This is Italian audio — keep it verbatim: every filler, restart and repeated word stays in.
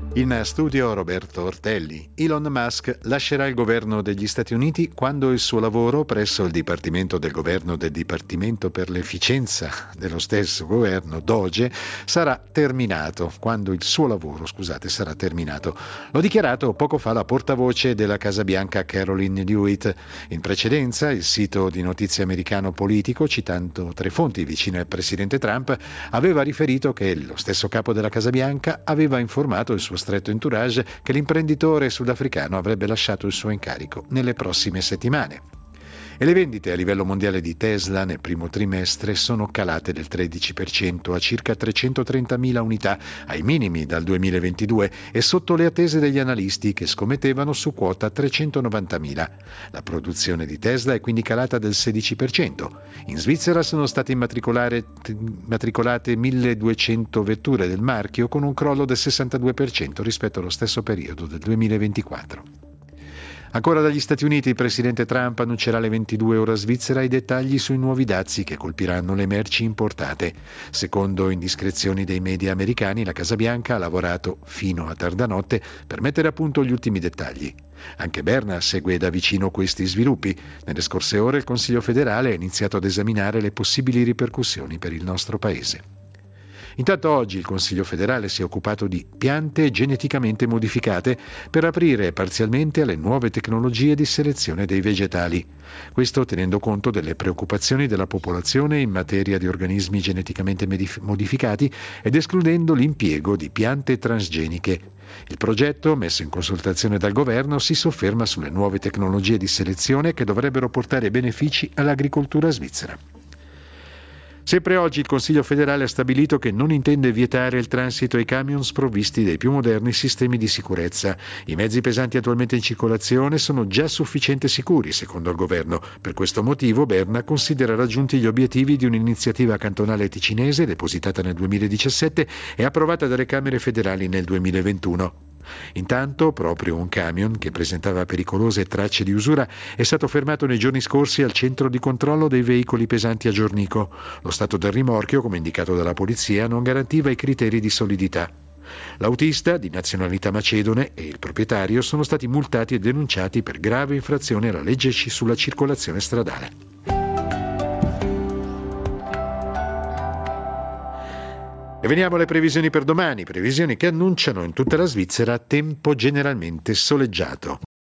In studio Roberto Ortelli. Elon Musk lascerà il governo degli Stati Uniti quando il suo lavoro presso il Dipartimento del Governo del Dipartimento per l'Efficienza dello stesso governo, Doge, sarà terminato. Quando il suo lavoro, scusate, sarà terminato. L'ha dichiarato poco fa la portavoce della Casa Bianca Caroline Leavitt. In precedenza, il sito di notizie americano Politico, citando tre fonti vicine al presidente Trump, aveva riferito che lo stesso capo della Casa Bianca aveva informato il suo stretto entourage che l'imprenditore sudafricano avrebbe lasciato il suo incarico nelle prossime settimane. E le vendite a livello mondiale di Tesla nel primo trimestre sono calate del tredici per cento a circa trecentotrentamila unità, ai minimi dal duemilaventidue e sotto le attese degli analisti che scommettevano su quota trecentonovantamila. La produzione di Tesla è quindi calata del sedici per cento. In Svizzera sono state immatricolate milleduecento vetture del marchio con un crollo del sessantadue per cento rispetto allo stesso periodo del duemilaventiquattro. Ancora dagli Stati Uniti, il presidente Trump annuncerà alle ventidue ora svizzera i dettagli sui nuovi dazi che colpiranno le merci importate. Secondo indiscrezioni dei media americani, la Casa Bianca ha lavorato fino a tarda notte per mettere a punto gli ultimi dettagli. Anche Berna segue da vicino questi sviluppi. Nelle scorse ore il Consiglio federale ha iniziato ad esaminare le possibili ripercussioni per il nostro paese. Intanto oggi il Consiglio federale si è occupato di piante geneticamente modificate per aprire parzialmente alle nuove tecnologie di selezione dei vegetali. Questo tenendo conto delle preoccupazioni della popolazione in materia di organismi geneticamente modificati ed escludendo l'impiego di piante transgeniche. Il progetto, messo in consultazione dal governo, si sofferma sulle nuove tecnologie di selezione che dovrebbero portare benefici all'agricoltura svizzera. Sempre oggi il Consiglio federale ha stabilito che non intende vietare il transito ai camion sprovvisti dei più moderni sistemi di sicurezza. I mezzi pesanti attualmente in circolazione sono già sufficientemente sicuri, secondo il governo. Per questo motivo Berna considera raggiunti gli obiettivi di un'iniziativa cantonale ticinese depositata nel duemiladiciassette e approvata dalle Camere federali nel duemilaventuno. Intanto, proprio un camion che presentava pericolose tracce di usura è stato fermato nei giorni scorsi al centro di controllo dei veicoli pesanti a Giornico. Lo stato del rimorchio, come indicato dalla polizia, non garantiva i criteri di solidità. L'autista, di nazionalità macedone, e il proprietario sono stati multati e denunciati per grave infrazione alla legge sulla circolazione stradale. E veniamo alle previsioni per domani, previsioni che annunciano in tutta la Svizzera tempo generalmente soleggiato.